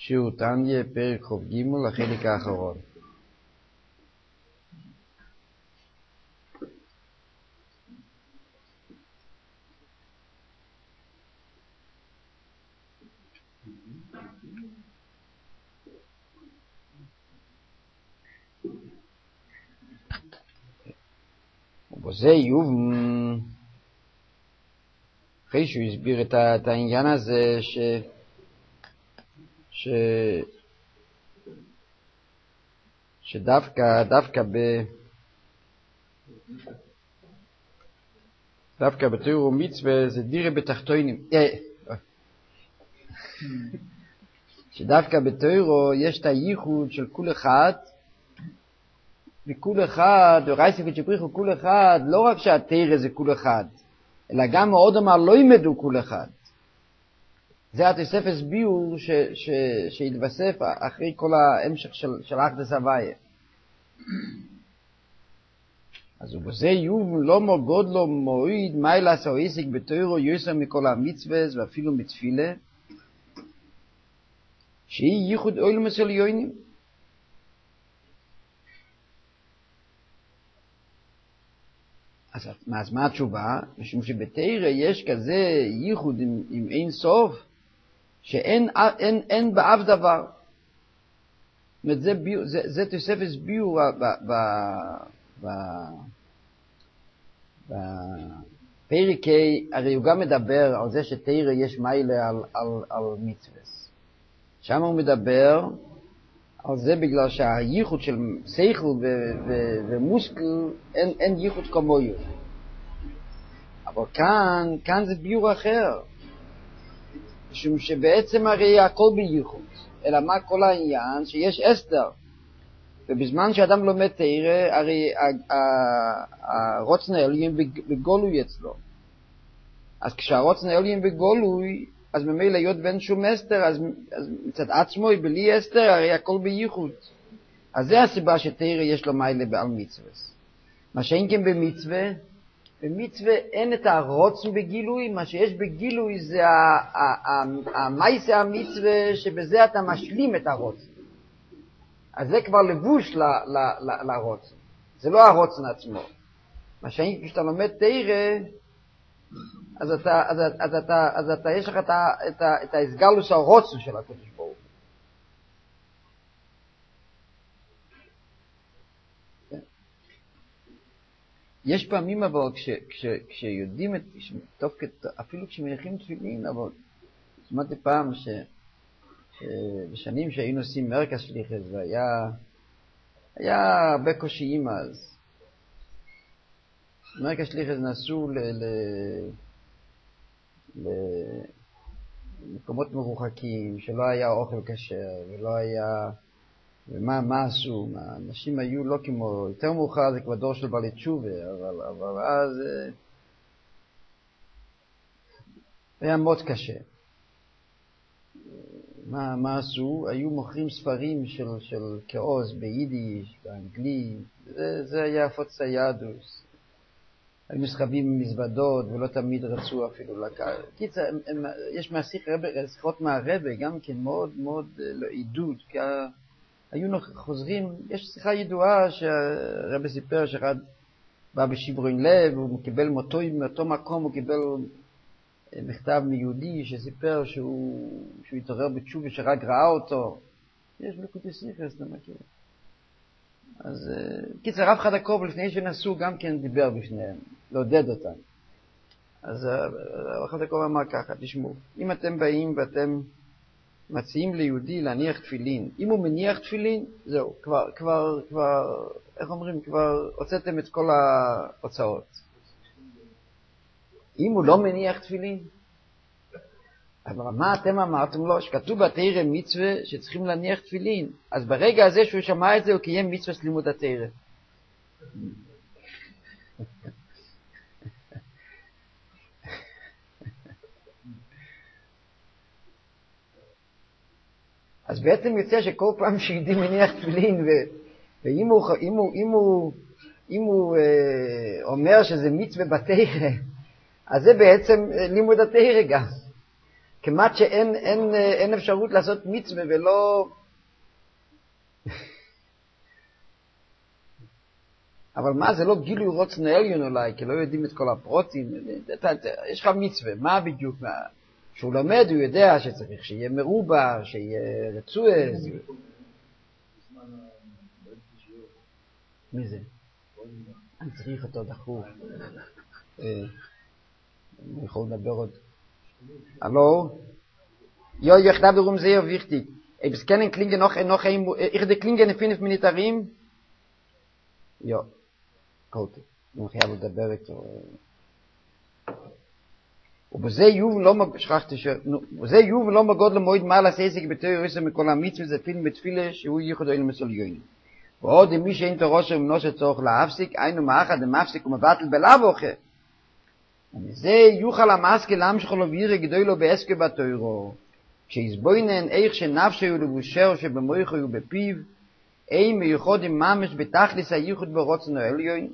שיעור תניא, פרק ח"ג, החלק האחרון. ובזה איוב, אחרי שהוא הסביר את העניין הזה שדווקא בתורה ומצווה זה דירה בתחתונים, שדווקא בתורה יש את הייחוד של כל אחד, וכל אחד, ורייספית שפריחו כל אחד, לא רק שהתורה זה כל אחד, אלא גם עוד אמר לא ילמדו כל אחד. זה התוספת ביור שהתווסף אחרי כל ההמשך של אחדות הוויה. אז ובזה איוב לא מוגד לו מועיד מיילס או עסק בתורה יוסר מכל המצוות ואפילו מתפילה, שהיא ייחוד עולם עליונים. אז מה התשובה? משום שבתורה יש כזה ייחוד עם אין סוף, שאין באף דבר. זה תוספת ביור בפרק, הרי הוא גם מדבר על זה שתורה יש מיילה על מצוות. שם הוא מדבר על זה בגלל שהייחוד של שכל ומושכל אין ייחוד כמוהו. אבל כאן זה ביור אחר. משום שבעצם הרי הכל בייחוד. אלא מה כל העניין? שיש אסתר. ובזמן שאדם לומד תורה, הרי הרוצן העליון בגולוי אצלו. אז כשהרוצן העליון בגולוי, אז ממילא להיות בין שום אסתר, אז מצד עצמו בלי אסתר, הרי הכל בייחוד. אז זה הסיבה שתורה יש לו מיילה בעל מצוות. מה שאין כן במצווה, במצווה אין את הרוצן בגילוי, מה שיש בגילוי זה המייסה המצווה, שבזה אתה משלים את הרוצן. אז זה כבר לבוש לרוצן. זה לא הרוצן עצמו. מה שאין כשאתה לומד תורה, אז אתה יש לך את ההסגלוס הרוצן של הקדוש ברוך הוא. יש פעמים אבל כשיודעים אפילו כשמניחים תפילין, אבל שמעתי פעם שבשנים שהיינו עושים מרכז שליחס והיה הרבה קושיים אז. מרכז שליחס נסעו למקומות מרוחקים שלא היה אוכל כשר ולא היה, ומה עשו? אנשים היו לא כמו, יותר מאוחר זה כבר דור של בעלי תשובה, אבל אז היה מאוד קשה. מה עשו? היו מוכרים ספרים של כאוס ביידיש, באנגלית, זה היה פוצה יהדוס. היו מסחבים עם מזוודות ולא תמיד רצו אפילו לקחת. קיצר, יש שיחות מהרבא גם כן מאוד מאוד עידוד, כי היו חוזרים, יש שיחה ידועה שהרבא סיפר שאחד בא בשברון לב, הוא קיבל מאותו מקום, הוא קיבל מכתב מיהודי שסיפר שהוא התעורר בתשובה שרק ראה אותו. יש בליקוטי שיחס, אתה מכיר. אז קיצר, רב חדקוב לפני שנסעו גם כן דיבר בפניהם, לעודד אותם. אז רב חדקוב אמר ככה, תשמעו, אם אתם באים ואתם מציעים ליהודי להניח תפילין, אם הוא מניח תפילין, זהו, כבר, איך אומרים, כבר הוצאתם את כל ההוצאות. אם הוא לא מניח תפילין, אבל מה אתם אמרתם לו? שכתוב בתורה מצווה שצריכים להניח תפילין. אז ברגע הזה שהוא שמע את זה, הוא קיים מצווה לימוד התורה. אז בעצם יוצא שכל פעם שיהודי מניח תפילין, ואם הוא אומר שזה מצווה בתורה, אז זה בעצם לימוד התורה גם. כמעט שאין אפשרות לעשות מצווה ולא... אבל מה, זה לא גילוי רוצן עליון אולי, כי לא יודעים את כל הפרוטים. יש לך מצווה, מה בדיוק? כשהוא לומד, הוא יודע שצריך שיהיה מרובע, שיהיה רצועז. מי זה? אני צריך אותו דחוף. אני יכול לדבר עוד. Hallo? Ja, ich glaube, darum sehr wichtig. Es können klingen noch ich de klingen in 5 Minuten. Ja. Gut. Noch ich habe dabei so. ובזה יוב לא שכחתי ובזה יוב לא מגוד למועד מעל הסייסק בתור רסם מכל המצווה זה פיל בתפילה שהוא ייחוד אוהל מסוליון. ועוד מי שאין תורש ומנוש צורך להפסיק, היינו מאחד המפסיק ומבטל בלאו אחר. ומזה יוכל המסקל להמשיך לו וירא גדוי לו בעסקו בתוירו. כשיסבוינן איך שנפשו ולבושר שבמויכו ובפיו, אי מיוחד עם ממש בתכליס הייחוד ברוצנו העליון.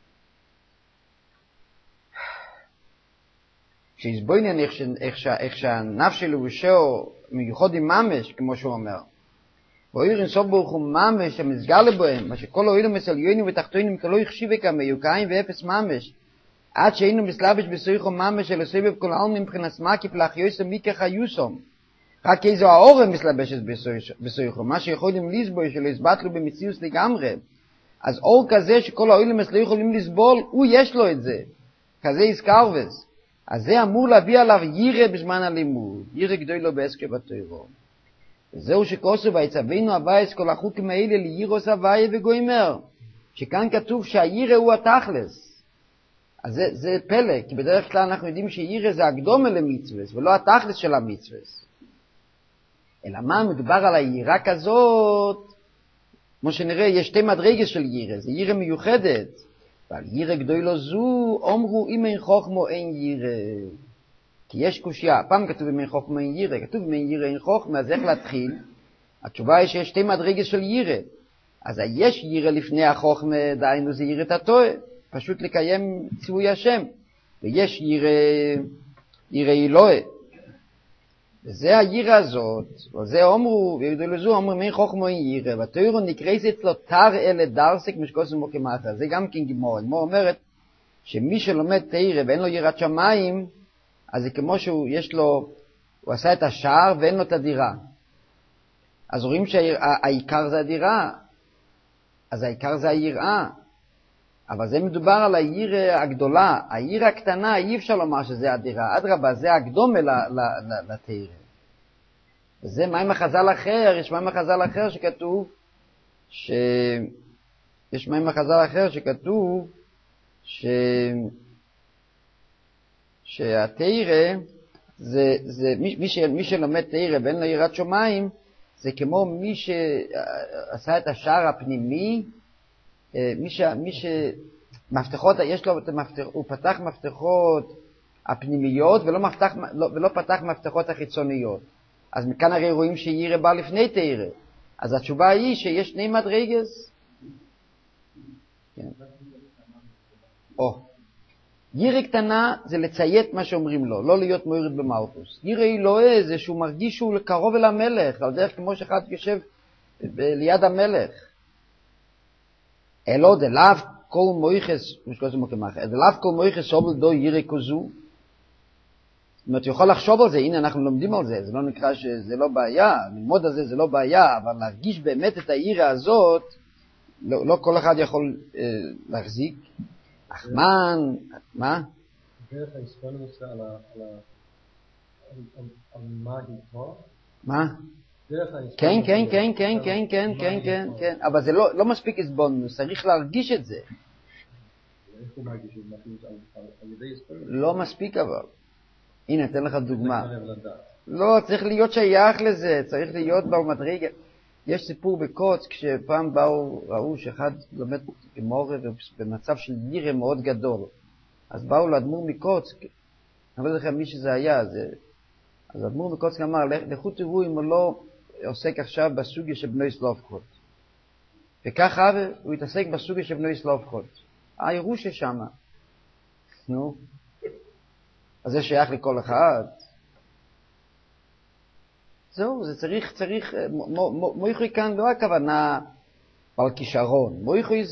כשיסבוינן איך שהנפשו ולבושר מיוחד עם ממש, כמו שהוא אומר. ואיר אינסוף ברוך הוא ממש המסגר לבוהם, מה שכל אוהלם מסליונים ותחתונים כלא יחשיבי כמיוקאים ואפס ממש, עד שהיינו מסלבש בסויכו ממש של הסבב כל העלמים מבחינת מקיף לאחיוסם מיקח היוסום. רק איזו האורם מסלבשת בסויכו, מה שיכולים לסבול שלא הסבטלו במציאוס לגמרי. אז אור כזה שכל האוהלם לא יכולים לסבול, הוא יש לו את זה. כזה יזכרבס. אז זה אמור להביא עליו ירא בזמן הלימוד, ירא גדוי לו בעסקו בתוירו. וזהו שכוסו ויצווינו הבייס כל החוקים האלה לירוס הוויה וגוימר, שכאן כתוב שהירא הוא התכלס. אז זה פלא, כי בדרך כלל אנחנו יודעים שירא זה הקדומה למצווס, ולא התכלס של המצווס. אלא מה מדובר על היראה כזאת? כמו שנראה, יש 2 מדרגות של ירא, זה ירא מיוחדת. ועל ירא גדוי לו זו, אומרו אם אין חוכמו אין ירא. כי יש קושיה, פעם כתוב אם אין חוכמה אין ירא, כתוב אם אין ירא אין חוכמה, אז איך להתחיל? התשובה היא שיש 2 מדרגות של ירא. אז יש ירא לפני החוכמה, דהיינו זה יראת התורה, פשוט לקיים ציווי השם. ויש ירא אלוהי. וזה הירא הזאת, וזה אומרו, וידעו לזו, אומרים אין חוכמה אין ירא, והתורה נקראת אצלו תר אלה דרסק משקוס ומוקמata. זה גם כן גמור. גמור אומרת שמי שלומד תורה ואין לו יראת שמיים, אז זה כמו שהוא יש לו, הוא עשה את השער ואין לו את הדירה. אז רואים שהעיקר זה הדירה, אז העיקר זה היראה. אבל זה מדובר על הירא הגדולה. הירא הקטנה אי אפשר לומר שזה הדירה. אדרבה, זה הקדומה לתורה. וזה מים החז"ל אחר, יש מים החז"ל אחר שכתוב, יש מים החז"ל אחר שכתוב, שהתורה זה מי שלומד תורה ואין לו יראת שמיים, זה כמו מי שעשה את השער הפנימי, מי שמפתחות, יש לו את המפתח, הוא פתח מפתחות הפנימיות ולא פתח מפתחות החיצוניות. אז מכאן הרי רואים שירא בא לפני תורה. אז התשובה היא שיש 2 מדרגות. כן. ירא קטנה זה לציית מה שאומרים לו, לא להיות מוירד במלכוס. ירא אלוהי זה שהוא מרגיש שהוא קרוב אל המלך, על דרך כמו שאחד יושב ליד המלך. אלו דלאו כל מויחס, דלאו כל מויחס סובל דו ירא כזו. זאת אומרת, יכול לחשוב על זה, הנה אנחנו לומדים על זה, זה לא נקרא שזה לא בעיה, ללמוד על זה זה לא בעיה, אבל להרגיש באמת את הירא הזאת, לא כל אחד יכול להחזיק. אחמן, מה? דרך ההספנות על מה איתו? מה? כן, כן, כן, כן, כן, כן, כן, כן, כן, אבל זה לא מספיק הסבונוס, צריך להרגיש את זה. איך הוא מרגיש את זה? על ידי הספנות? לא מספיק אבל. הנה, אתן לך דוגמה. לא, צריך להיות שייך לזה, צריך להיות במדרגה. יש סיפור בקוץ, כשפעם ראו שאחד לומד גמורה במצב של ירא מאוד גדול. אז באו לאדמו"ר מקוץ, אני לא יודע לכם מי שזה היה, אז האדמו"ר מקוץ אמר, לכו תראו אם הוא לא עוסק עכשיו בסוגיה של בני סלובקות. וככה הוא התעסק בסוגיה של בני סלובקות. הירושה שמה. נו. אז זה שייך לכל אחד. זהו, זה צריך, מויכוי כאן לא הכוונה על כישרון, מויכוי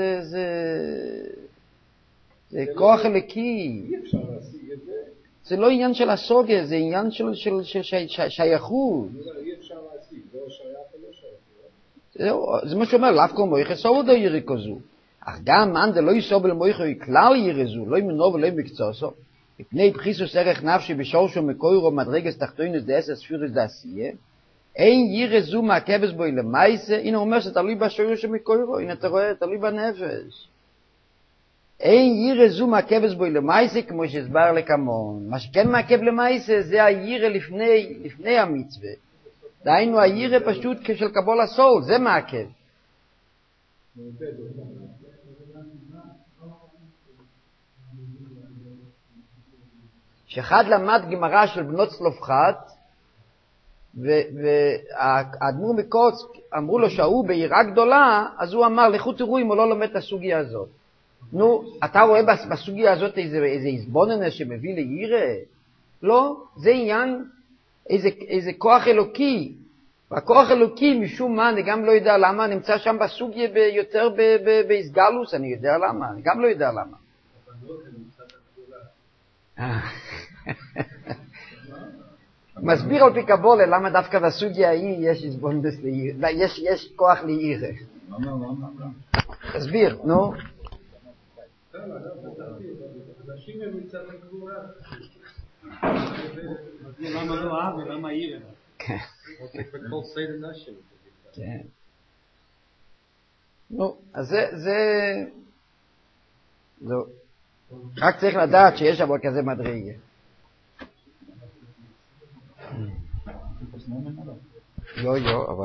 זה כוח אלוקי. אי אפשר להשיג את זה. זה לא עניין של הסוגיה, זה עניין של שייכות. אי אפשר להשיג, לא שייך ולא שייך. זה מה שאומר, לאף כל מויכה סובל דו ירי כזו. אך גם מן זה לא יסובל מויכה כלל ירי זו, לא ימנו ולא מקצועסו. מפני בחיסוס ערך נפשי בשורשו מקוירו מדרגס תחתוינס דאסס ספירס דעשייה. אין ירי זו מעכבס בו למעשה, הנה הוא אומר שתלוי בשורשו מקוירו, הנה אתה רואה, תלוי בנפש. אין ירא זו מעכבס בו למעשה כמו שהסבר לכמון. מה שכן מעכב למעשה זה הירא לפני המצווה. דהיינו הירא פשוט כשל קבול הסול, זה מעכב. שאחד למד גמרא של בנות צלופחת, והאדמו"ר מקוצק אמרו לו שהוא ביראה גדולה, אז הוא אמר לכו תראו אם הוא לא לומד את הסוגיה הזאת. נו, אתה רואה בסוגיה הזאת איזה איזבוננה שמביא לירא? לא, זה עניין, איזה כוח אלוקי. והכוח אלוקי משום מה, אני גם לא יודע למה, נמצא שם בסוגיה יותר בהסגלוס, אני יודע למה, אני גם לא יודע למה. מסביר על פי קבולה למה דווקא בסוגיה ההיא יש איזבוננס לירא, יש כוח לירא. תסביר, נו. אנשים הם מצד הגבורה. למה לא אהב ולמה ירא? כן. בכל סדר נשים. כן. נו, אז זה רק צריך לדעת שיש אבל כזה מדרגה. לא, אבל